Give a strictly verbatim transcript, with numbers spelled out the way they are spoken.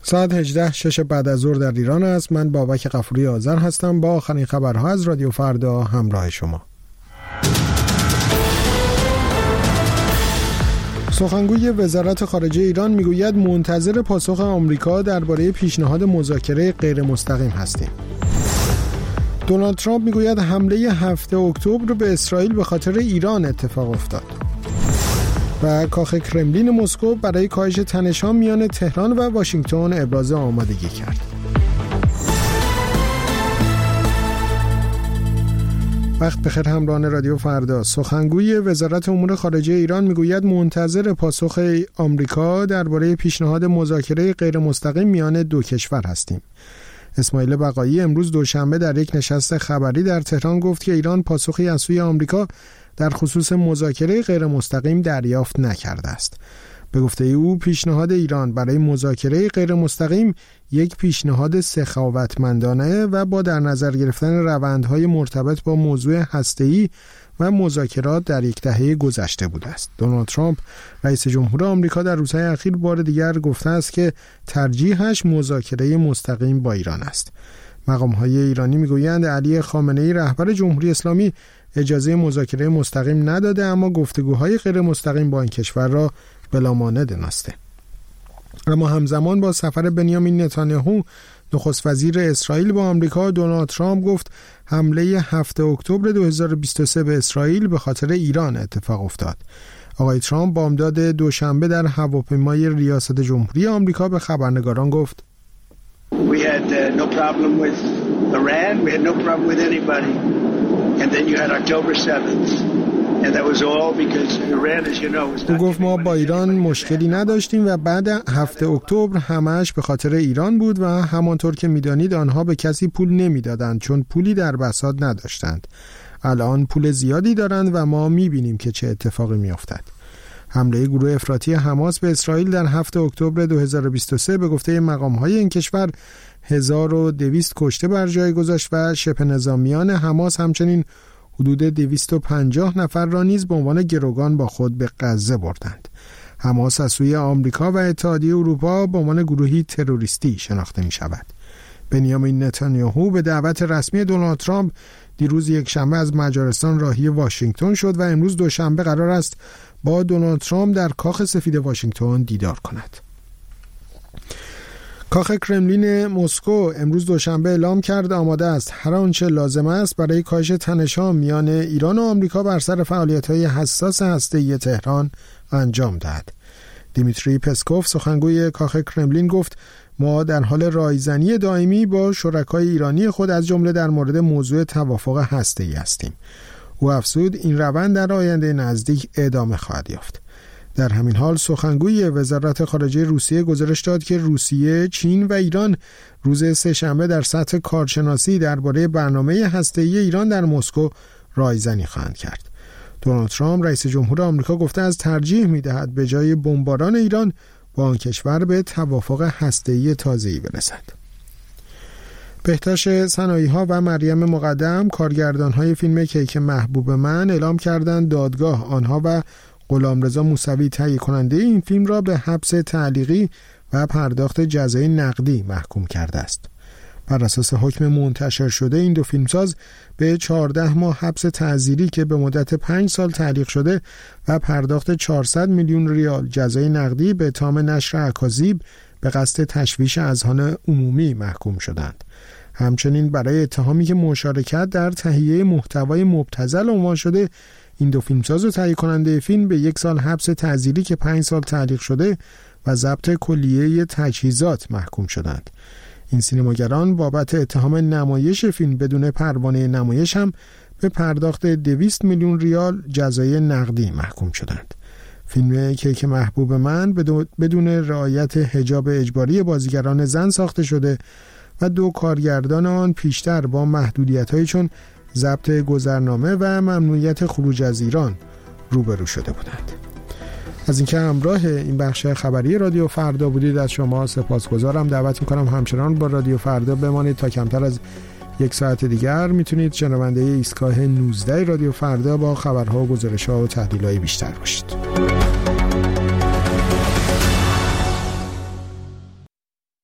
ساعت هجده شش بعد از ظهر در ایران است. من بابک غفوری آذر هستم با آخرین خبرها از رادیو فردا همراه شما. سخنگوی وزارت خارجه ایران میگوید منتظر پاسخ آمریکا درباره پیشنهاد مذاکره غیر مستقیم هستیم. دونالد ترامپ میگوید حمله هفتم اکتبر به اسرائیل به خاطر ایران اتفاق افتاد. و کاخ کرملین مسکو برای کاهش تنش‌ها میان تهران و واشنگتن ابراز آمادگی کرد. وقت بخیر همراهان رادیو فردا. سخنگوی وزارت امور خارجه ایران میگوید منتظر پاسخ آمریکا درباره پیشنهاد مذاکره غیر مستقیم میان دو کشور هستیم. اسماعیل بقایی امروز دوشنبه در یک نشست خبری در تهران گفت که ایران پاسخی از سوی آمریکا در خصوص مذاکره غیر مستقیم دریافت نکرده است. به گفته او پیشنهاد ایران برای مذاکره غیر مستقیم یک پیشنهاد سخاوتمندانه و با در نظر گرفتن روندهای مرتبط با موضوع هسته‌ای و مذاکرات در یک دهه گذشته بوده است. دونالد ترامپ رئیس جمهور آمریکا در روزهای اخیر بار دیگر گفته است که ترجیحش مذاکره مستقیم با ایران است. مقام‌های ایرانی میگویند علی خامنه‌ای رهبر جمهوری اسلامی اجازه مذاکره مستقیم نداده، اما گفتگوهای غیر مستقیم با این کشور را بلامانع دانسته. اما همزمان با سفر بنیامین نتانیاهو نخست وزیر اسرائیل با آمریکا، دونالد ترامپ گفت حمله هفتم اکتبر دو هزار و بیست و سه به اسرائیل به خاطر ایران اتفاق افتاد. آقای ترامپ بامداد دوشنبه در هواپیمای ریاست جمهوری آمریکا به خبرنگاران گفت We had uh, no problem with Iran, we had no problem with anybody. And then you had October seventh. And that was all because Iran, as you know, was not. او گفت ما با ایران مشکلی نداشتیم و بعد هفتم اکتبر همش به خاطر ایران بود و همانطور که میدانید آنها به کسی پول نمیدادند چون پولی در بساط نداشتند. الان پول زیادی دارند و ما میبینیم که چه اتفاقی میافتد. حمله گروه افراطی حماس به اسرائیل در هفتم اکتبر دو هزار و بیست و سه به گفته مقام‌های این کشور هزار و دویست کشته بر جای گذاشت و شبه نظامیان حماس همچنین حدود دویست و پنجاه نفر را نیز به عنوان گروگان با خود به غزه بردند. حماس از سوی آمریکا و اتحادیه اروپا به عنوان گروهی تروریستی شناخته می شود. بنیامین نتانیاهو به دعوت رسمی دونالد ترامپ دیروز یکشنبه از مجارستان راهی واشنگتن شد و امروز دوشنبه قرار است با دونالد ترامپ در کاخ سفید واشنگتن دیدار کند. کاخ کرملین مسکو امروز دوشنبه اعلام کرد آماده است هر آنچه لازم است برای کاهش تنش‌ها میان ایران و آمریکا بر سر فعالیت‌های حساس هسته‌ای تهران انجام دهد. دیمیتری پسکوف سخنگوی کاخ کرملین گفت ما در حال رایزنی دائمی با شرکای ایرانی خود از جمله در مورد موضوع توافق هسته‌ای هستیم. او افزود این روند در آینده نزدیک ادامه خواهد یافت. در همین حال سخنگوی وزارت خارجه روسیه گزارش داد که روسیه، چین و ایران روز سه‌شنبه در سطح کارشناسی درباره برنامه هسته‌ای ایران در مسکو رایزنی خواهند کرد. دونالد ترامپ رئیس جمهور آمریکا گفته است ترجیح می‌دهد به جای بمباران ایران با آن کشور به توافق هسته‌ای تازه‌ای برسد. بهتاش صنایع‌ها و مریم مقدم کارگردان‌های فیلم کیک محبوب من اعلام کردند دادگاه آنها و غلامرضا موسوی تهیه کننده این فیلم را به حبس تعلیقی و پرداخت جزای نقدی محکوم کرده است. بر اساس حکم منتشر شده این دو فیلمساز به چهارده ماه حبس تعزیری که به مدت پنج سال تعلیق شده و پرداخت چهارصد میلیون ریال جزای نقدی به اتهام نشر اکاذیب به قصد تشویش اذهان عمومی محکوم شدند. همچنین برای اتهامی که مشارکت در تهیه محتوای مبتذل عنوان شده این دو فیلمساز و تهیه کننده فیلم به یک سال حبس تعزیری که پنج سال تعلیق شده و ضبط کلیه تجهیزات محکوم شدند. این سینماگران بابت اتهام نمایش فیلم بدون پروانه نمایش هم به پرداخت دویست میلیون ریال جزای نقدی محکوم شدند. فیلم کیک محبوب من بدون رعایت حجاب اجباری بازیگران زن ساخته شده و دو کارگردان آن پیشتر با محدودیت‌هایی چون ضبط گذرنامه و ممنوعیت خروج از ایران روبرو شده بودند. از اینکه همراه این بخش خبری رادیو فردا بودید از شما سپاسگزارم. دعوت میکنم همچنان با رادیو فردا بمانید تا کمتر از یک ساعت دیگر میتونید شنونده ایستگاه نوزده رادیو فردا با خبرها و گزارش‌ها و تحلیل‌های بیشتر باشید.